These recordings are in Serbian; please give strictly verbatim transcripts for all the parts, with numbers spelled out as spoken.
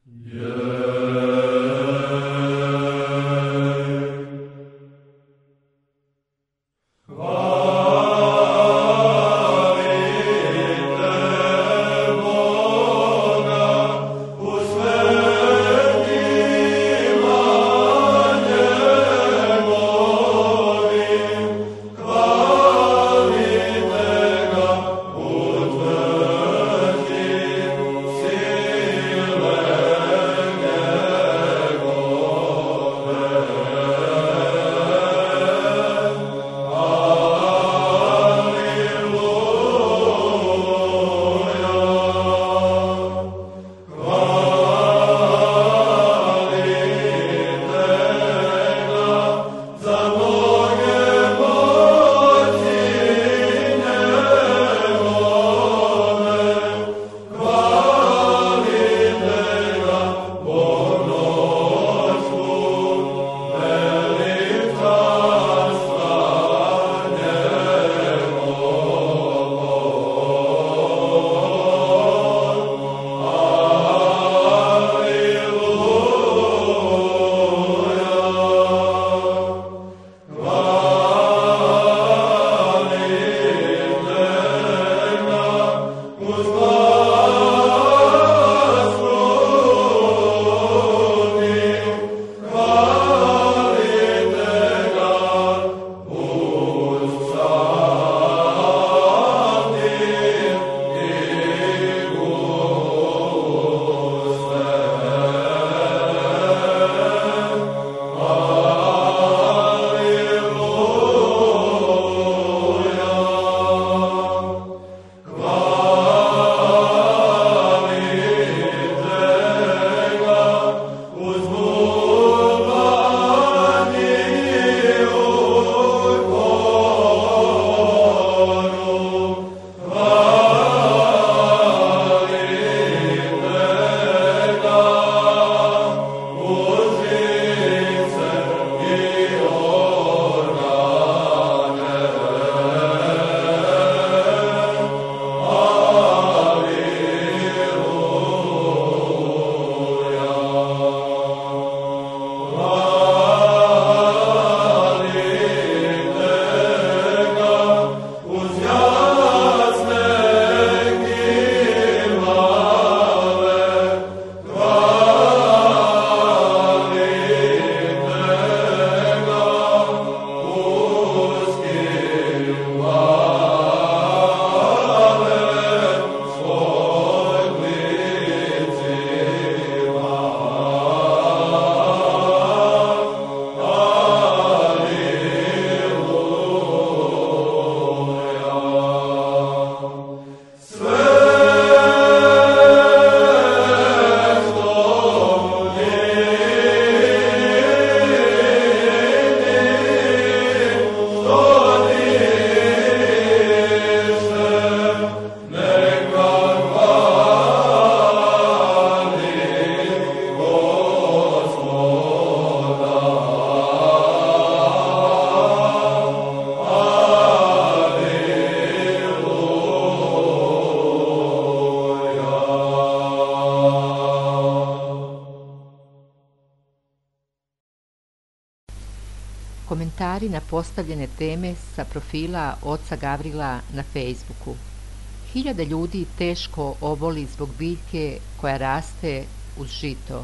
Komentari na postavljene teme sa profila oca Gavrila na Facebooku. Hiljade ljudi teško oboli zbog biljke koja raste uz žito.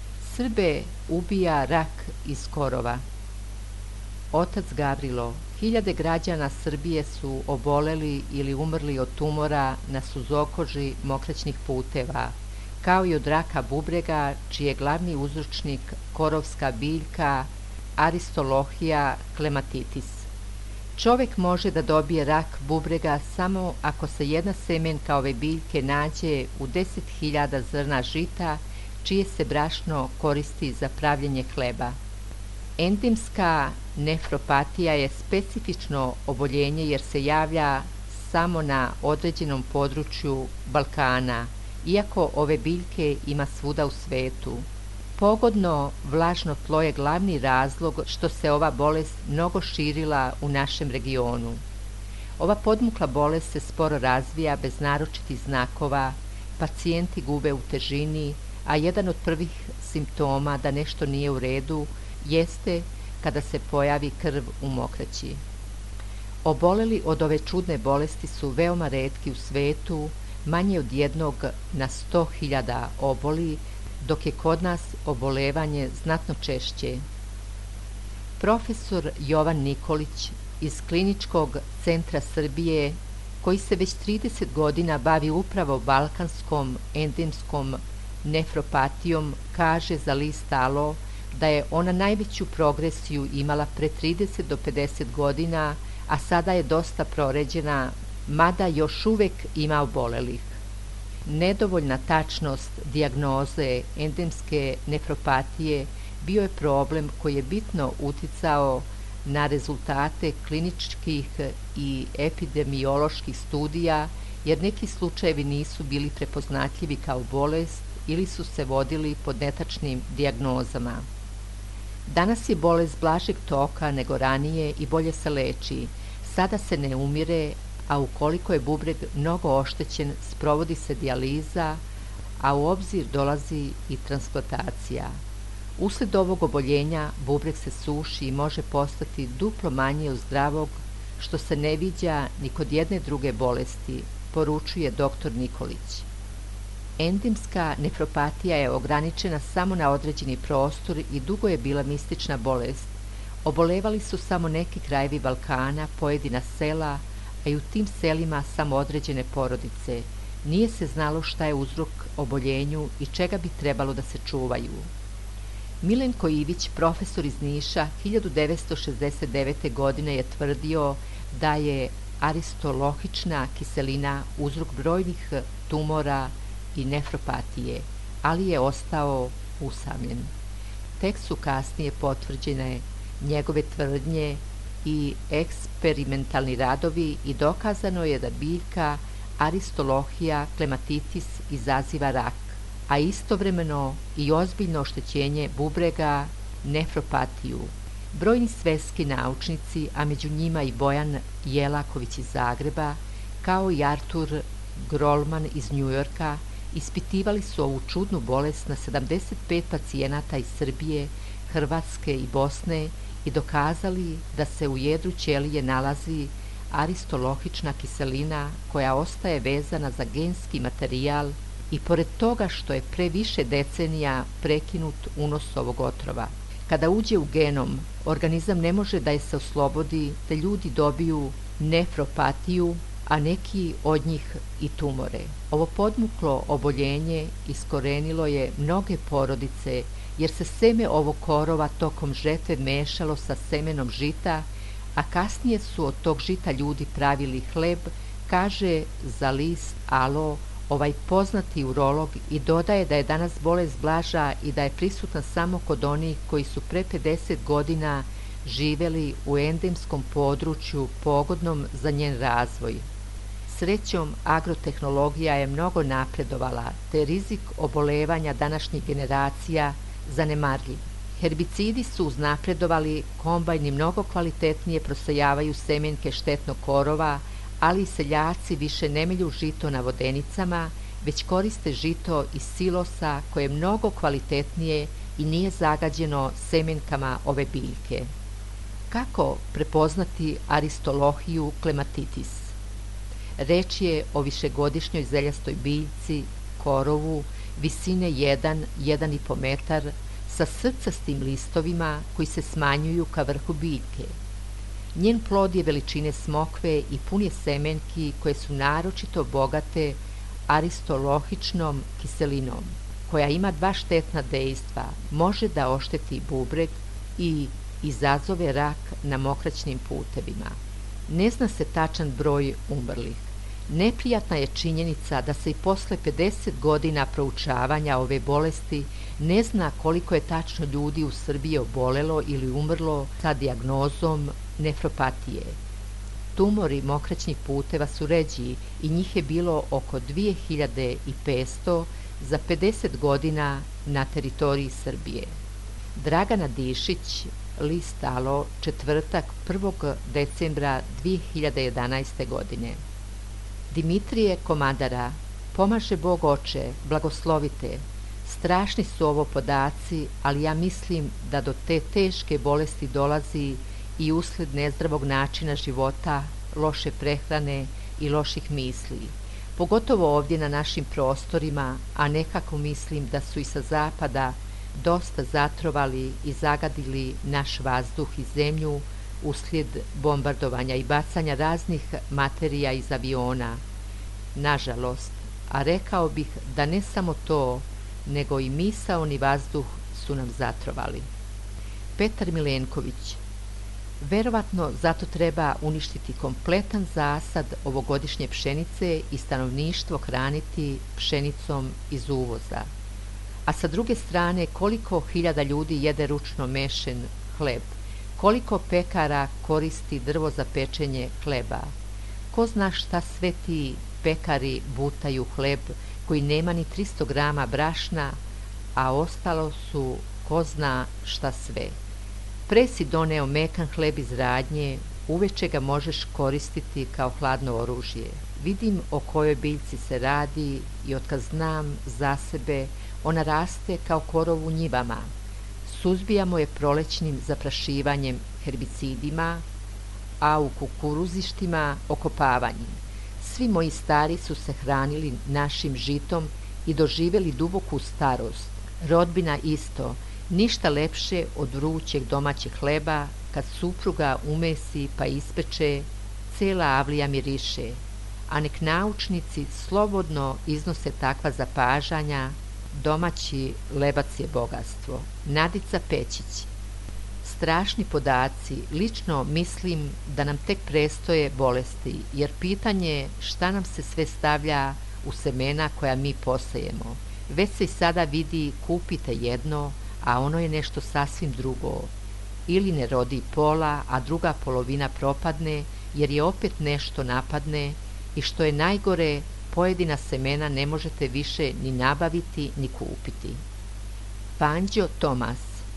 Srbe ubija rak iz korova. Otac Gavrilo, hiljade građana Srbije su oboleli ili umrli od tumora na suzokoži mokraćnih puteva, kao i od raka bubrega, čiji je glavni uzročnik korovska biljka Aristolohija clematitis. Čovek može da dobije rak bubrega samo ako se jedna semenka ove biljke nađe u deset hiljada zrna žita, čije se brašno koristi za pravljenje hleba. Endemska nefropatija je specifično oboljenje jer se javlja samo na određenom području Balkana, iako ove biljke ima svuda u svetu. Pogodno vlažno tlo je glavni razlog što se ova bolest mnogo širila u našem regionu. Ova podmukla bolest se sporo razvija bez naročitih znakova, pacijenti gube u težini, a jedan od prvih simptoma da nešto nije u redu jeste kada se pojavi krv u mokraći. Oboleli od ove čudne bolesti su veoma retki u svetu, manje od jednog na sto hiljada oboli, dok je kod nas obolevanje znatno češće. Profesor Jovan Nikolić iz Kliničkog centra Srbije, koji se već trideset godina bavi upravo balkanskom endemskom nefropatijom, kaže za list Alo da je ona najveću progresiju imala pre trideset do pedeset godina, a sada je dosta proređena, mada još uvek ima obolelih. Nedovoljna tačnost dijagnoze endemske nefropatije bio je problem koji je bitno uticao na rezultate kliničkih i epidemioloških studija, jer neki slučajevi nisu bili prepoznatljivi kao bolest ili su se vodili pod netačnim dijagnozama. Danas je bolest blažeg toka nego ranije i bolje se leči. Sada se ne umire, a ukoliko je bubreg mnogo oštećen, sprovodi se dijaliza, a u obzir dolazi i transplantacija. Usled ovog oboljenja bubreg se suši i može postati duplo manje od zdravog, što se ne viđa ni kod jedne druge bolesti, poručuje doktor Nikolić. Endemska nefropatija je ograničena samo na određeni prostor i dugo je bila mistična bolest. Obolevali su samo neki krajevi Balkana, pojedina sela, a i u tim selima samo određene porodice. Nije se znalo šta je uzrok oboljenju i čega bi trebalo da se čuvaju. Milenko Ivić, profesor iz Niša, hiljadu devetsto šezdeset devete. godine je tvrdio da je aristolohična kiselina uzrok brojnih tumora i nefropatije, ali je ostao usamljen. Tek su kasnije potvrđene njegove tvrdnje i eksperimentalni radovi i dokazano je da biljka Aristolohija clematitis izaziva rak, a istovremeno i ozbiljno oštećenje bubrega, nefropatiju. Brojni svetski naučnici, a među njima i Bojan Jelaković iz Zagreba, kao i Artur Grolman iz Njujorka, ispitivali su ovu čudnu bolest na sedamdeset pet pacijenata iz Srbije, Hrvatske i Bosne i dokazali da se u jedru ćelije nalazi aristolohična kiselina koja ostaje vezana za genski materijal i pored toga što je pre više decenija prekinut unos ovog otrova. Kada uđe u genom, organizam ne može da je se oslobodi, te ljudi dobiju nefropatiju, a neki od njih i tumore. Ovo podmuklo oboljenje iskorenilo je mnoge porodice, jer se seme ovog korova tokom žetve mešalo sa semenom žita, a kasnije su od tog žita ljudi pravili hleb, kaže za list Alo ovaj poznati urolog i dodaje da je danas bolest blaža i da je prisutna samo kod onih koji su pre pedeset godina živeli u endemskom području pogodnom za njen razvoj. Srećom, agrotehnologija je mnogo napredovala, te rizik obolevanja današnjih generacija zanemarljiv. Herbicidi su uznapredovali, kombajni mnogo kvalitetnije prosejavaju semenke štetnog korova, ali i seljaci više ne melju žito na vodenicama, već koriste žito iz silosa koje je mnogo kvalitetnije i nije zagađeno semenkama ove biljke. Kako prepoznati aristolohiju clematitis? Reč je o višegodišnjoj zeljastoj biljci, korovu, visine jedan do jedan i po metar, sa srcastim listovima koji se smanjuju ka vrhu biljke. Njen plod je veličine smokve i pun je semenki koje su naročito bogate aristolohičnom kiselinom, koja ima dva štetna dejstva, može da ošteti bubreg i izazove rak na mokraćnim putevima. Ne zna se tačan broj umrlih. Neprijatna je činjenica da se i posle pedeset godina proučavanja ove bolesti ne zna koliko je tačno ljudi u Srbiji obolelo ili umrlo sa dijagnozom nefropatije. Tumori mokraćnih puteva su ređi i njih je bilo oko dve hiljade petsto za pedeset godina na teritoriji Srbije. Dragana Dišić, list Alo, četvrtak, prvog decembra dve hiljade jedanaeste. godine. Dimitrije Komadara, pomaže Bog Oče, blagoslovite, Strašni su ovo podaci, ali ja mislim da do te teške bolesti dolazi i usled nezdravog načina života, loše prehrane i loših misli. Pogotovo ovdje na našim prostorima, a nekako mislim da su i sa zapada dosta zatrovali i zagadili naš vazduh i zemlju uslijed bombardovanja i bacanja raznih materija iz aviona. Nažalost, a rekao bih da ne samo to, nego i misaoni vazduh su nam zatrovali. Petar Milenković. Verovatno zato treba uništiti kompletan zasad ovogodišnje pšenice i stanovništvo hraniti pšenicom iz uvoza. A sa druge strane, koliko hiljada ljudi jede ručno mešen hleb, koliko pekara koristi drvo za pečenje hleba. Ko zna šta sve ti pekari butaju hleb koji nema ni tristo grama brašna, a ostalo su ko zna šta sve. Pre si doneo mekan hleb iz radnje, uveče ga možeš koristiti kao hladno oružje. Vidim o kojoj biljci se radi i otkad znam za sebe, ona raste kao korov u njivama. Suzbijamo je prolećnim zaprašivanjem herbicidima, a u kukuruzištima okopavanjem. Svi moji stari su se hranili našim žitom i doživjeli duboku starost. Rodbina isto, ništa lepše od vrućeg domaćeg hleba, kad supruga umesi pa ispeče, cela avlija miriše, a nek naučnici slobodno iznose takva zapažanja, domaći lebac je bogatstvo. Nadica Pećić. Strašni podaci, lično mislim da nam tek prestoje bolesti, jer pitanje je šta nam se sve stavlja u semena koja mi posejemo. Već se i sada vidi, kupite jedno, a ono je nešto sasvim drugo. Ili ne rodi pola, a druga polovina propadne, jer je opet nešto napadne i što je najgore, pojedina semena ne možete više ni nabaviti ni kupiti. Panđo Tomas.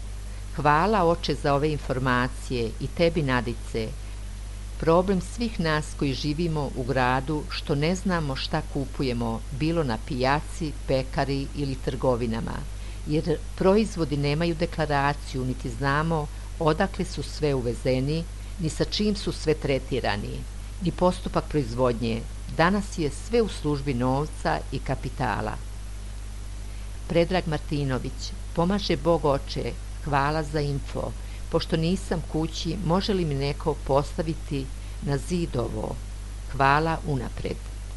Hvala oče za ove informacije i tebi Nadice. Problem svih nas koji živimo u gradu što ne znamo šta kupujemo, bilo na pijaci, pekari ili trgovinama, jer proizvodi nemaju deklaraciju, niti znamo odakle su sve uvezeni, ni sa čim su sve tretirani, ni postupak proizvodnje. Danas je sve u službi novca i kapitala. Predrag Martinović. Pomaže Bog oče, hvala za info. Pošto nisam kući, može li mi neko postaviti na zid ovo? Hvala unapred.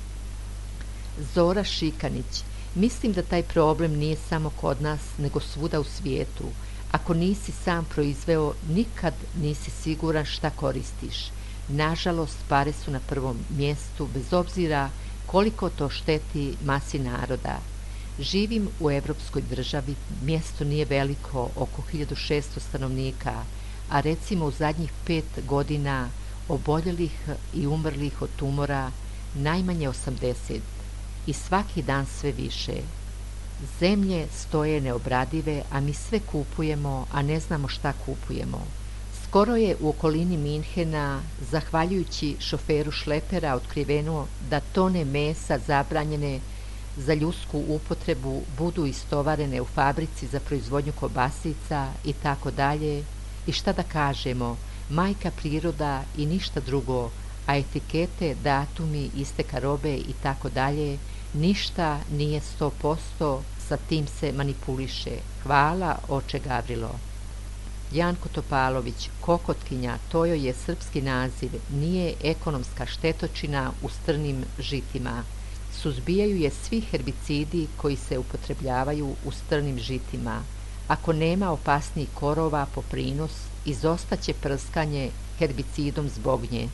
Zora Šikanić. Mislim da taj problem nije samo kod nas, nego svuda u svijetu. Ako nisi sam proizveo, nikad nisi siguran šta koristiš. Nažalost, pare su na prvom mjestu, bez obzira koliko to šteti masi naroda. Živim u evropskoj državi, mjesto nije veliko, oko hiljadu šesto stanovnika, a recimo u zadnjih pet godina oboljelih i umrlih od tumora najmanje osamdeset i svaki dan sve više. Zemlje stoje neobradive, a mi sve kupujemo, a ne znamo šta kupujemo. Skoro je u okolini Minhena, zahvaljujući šoferu šlepera, otkriveno da tone mesa zabranjene za ljudsku upotrebu budu istovarene u fabrici za proizvodnju kobasica i tako dalje. I šta da kažemo, majka priroda i ništa drugo, a etikete, datumi, isteka robe i tako dalje, ništa nije sto posto, sa tim se manipuliše. Hvala, oče Gavrilo. Janko Topalović, kokotkinja, to joj je srpski naziv, nije ekonomska štetočina u strnim žitima. Suzbijaju je svi herbicidi koji se upotrebljavaju u strnim žitima. Ako nema opasnijih korova po prinos, izostaće prskanje herbicidom zbog nje.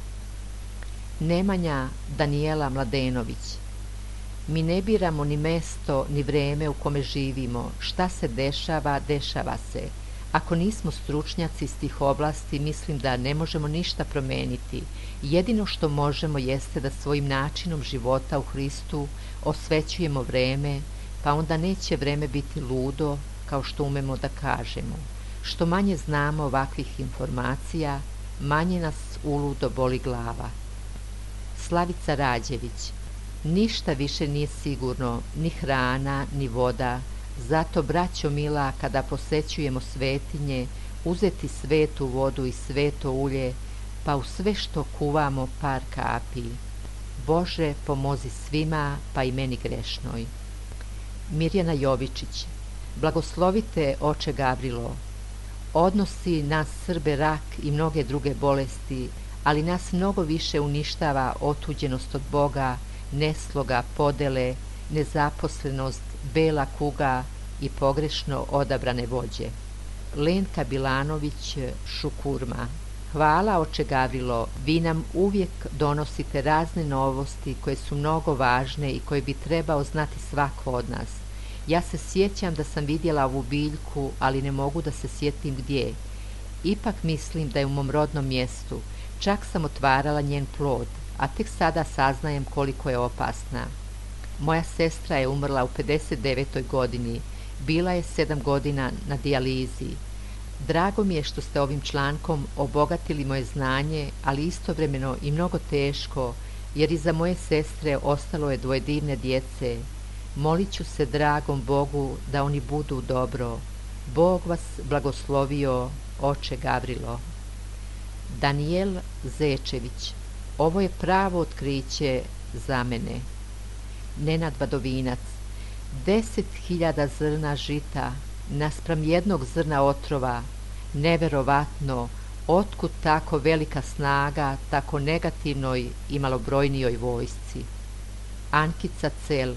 Nemanja Danijela Mladenović. Mi ne biramo ni mesto, ni vreme u kome živimo. Šta se dešava, dešava se. Ako nismo stručnjaci iz tih oblasti, mislim da ne možemo ništa promeniti. Jedino što možemo jeste da svojim načinom života u Hristu osvećujemo vreme, pa onda neće vreme biti ludo, kao što umemo da kažemo. Što manje znamo ovakvih informacija, manje nas uludo boli glava. Slavica Rađević. Ništa više nije sigurno, ni hrana, ni voda, Zato, braćo mila, kada posećujemo svetinje, uzeti svetu vodu i sveto ulje, pa u sve što kuvamo par kapi. Bože, pomozi svima, pa i meni grešnoj. Mirjana Jovičić. Blagoslovite, oče Gavrilo. Odnosi nas Srbe rak i mnoge druge bolesti, ali nas mnogo više uništava otuđenost od Boga, nesloga, podele, nezaposlenost, bela kuga i pogrešno odabrane vođe. Lenka Bilanović, Šukurma. Hvala, oče Gavrilo, vi nam uvijek donosite razne novosti koje su mnogo važne i koje bi trebao znati svako od nas. Ja se sjećam da sam vidjela ovu biljku, ali ne mogu da se sjetim gdje. Ipak mislim da je u mom rodnom mjestu. Čak sam otvarala njen plod, a tek sada saznajem koliko je opasna. Moja sestra je umrla u pedeset devetoj godini. Bila je sedam godina na dijalizi. Drago mi je što ste ovim člankom obogatili moje znanje, ali istovremeno i mnogo teško, jer iza moje sestre ostalo je dvoje divne djece. Molit ću se dragom Bogu da oni budu dobro. Bog vas blagoslovio, oče Gavrilo. Danijel Zečević. Ovo je pravo otkriće za mene. Nenad Vadovinac. Deset hiljada zrna žita naspram jednog zrna otrova. Neverovatno, otkud tako velika snaga tako negativnoj i malobrojnijoj vojsci. Ankica Cel.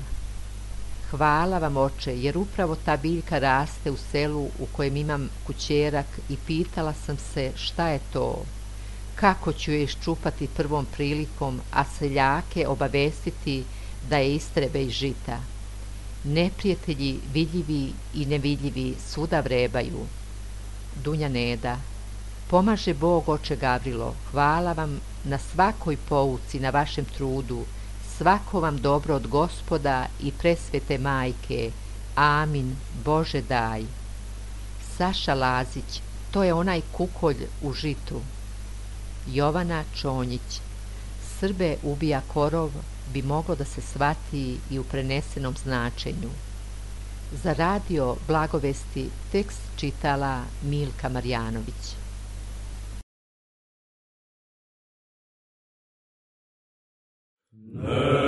Hvala vam, oče, jer upravo ta biljka raste u selu u kojem imam kućerak i pitala sam se šta je to. Kako ću je iščupati prvom prilikom, a seljake obavestiti da je istrebe iz žita. Neprijatelji vidljivi i nevidljivi svuda vrebaju. Dunja Neda. Pomaže Bog, oče Gavrilo, hvala vam na svakoj pouci, na vašem trudu, svako vam dobro od Gospoda i presvete majke. Amin, Bože daj. Saša Lazić. To je onaj kukolj u žitu. Jovana Čonjić. Srbe ubija korov bi moglo da se shvati i u prenesenom značenju. Za radio Blagovesti tekst čitala Milka Marjanović. Ne.